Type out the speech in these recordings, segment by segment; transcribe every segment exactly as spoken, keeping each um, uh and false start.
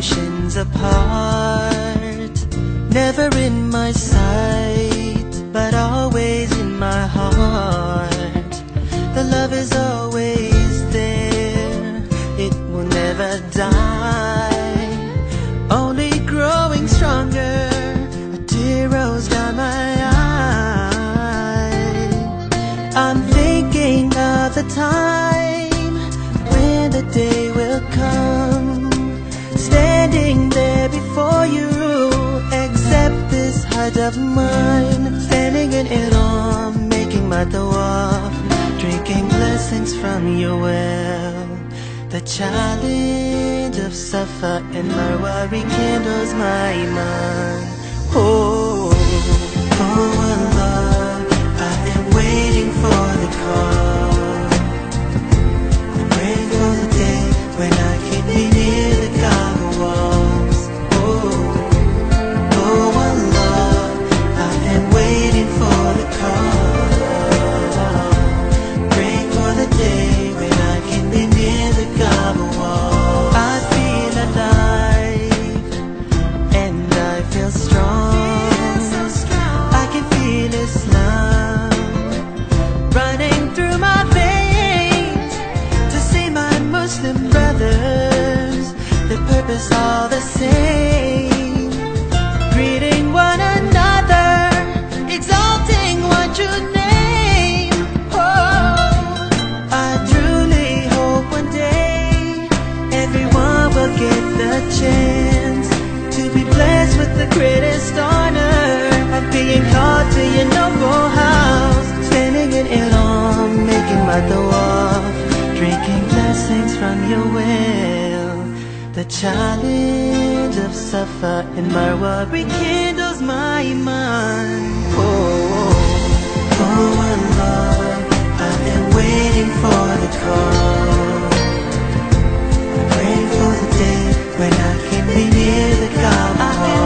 oceans apart, never in my sight, but always in my heart. The love is always there, it will never die, only growing stronger. A tear rolls down my eye. I'm thinking of the time when the day will come, standing there before you, accept this heart of mine, standing in it all, making my tawaf, drinking blessings from your well. The challenge of Safa and Marwa rekindles my iman. Oh, oh Allah, I am waiting for the call, praying for the day when I can be near the Kaaba walls. Oh, oh Allah, I am waiting for the call, praying for the day when I can be near the Kaaba walls. I feel alive and I feel strong. I can feel Islam running through my veins, to see my Muslim brothers, the purpose all the same, greeting one another, exalting one true name. Oh, I truly hope one day everyone will get the chance to be blessed with the greatest honor of being called to your noble house, standing in Iran, making my tawaf, drinking blessings from your well. The challenge of Safa and Marwa rekindles my iman. Oh, oh, oh Allah, I am waiting for the call, praying for the day when I can be near the Kaaba wall.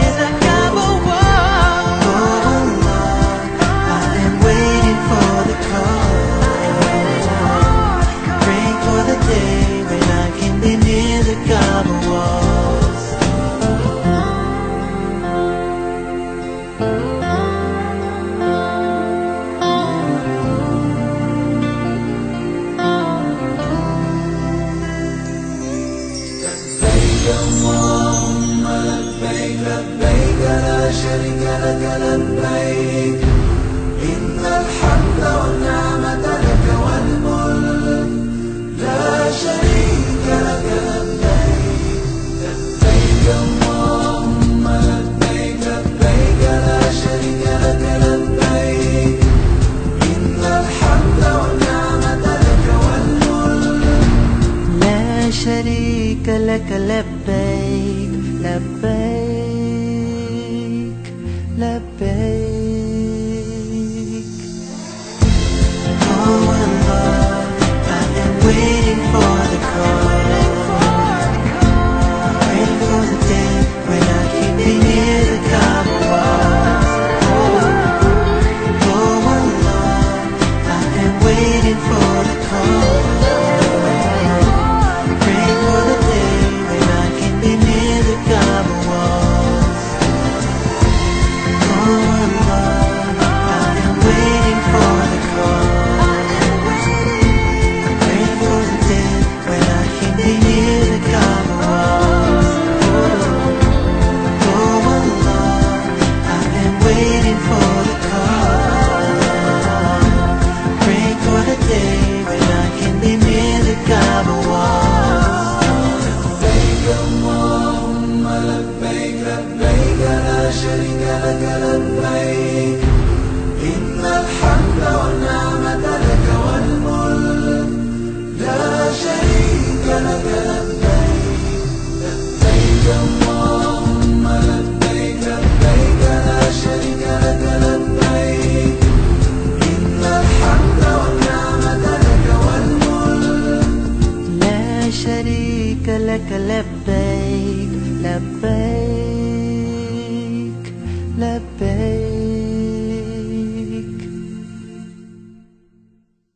اللهم لبيك لبيك لا شريك لك لبيك إن الحمد والنعمة لك والملك لا شريك لك لبيك لبيك اللهم لبيك لبيك لا شريك لك لبيك إن الحمد والنعمة لك والملك لا شريك لك لبيك لبيك لبيك. Oh Allah, I am waiting for the call, waiting for the day when I can be near the Kaaba walls. Oh Allah, I am waiting for the call, praying for the day when I can be near the Kaaba walls. Oh Allah, I am waiting for the call, praying for the day when I can be near the Kaaba walls. Oh, oh Allah, I am waiting for the call, praying for the day when I can be near the Kaaba walls. لبيك اللهم لبيك لبيك لا شريك لك لبيك إن الحمد والنعمة لك والملك لا شريك لك لبيك لبيك اللهم لبيك لبيك لا شريك لك لبيك إن الحمد والنعمة لك والملك لا شريك لك لبيك لبيك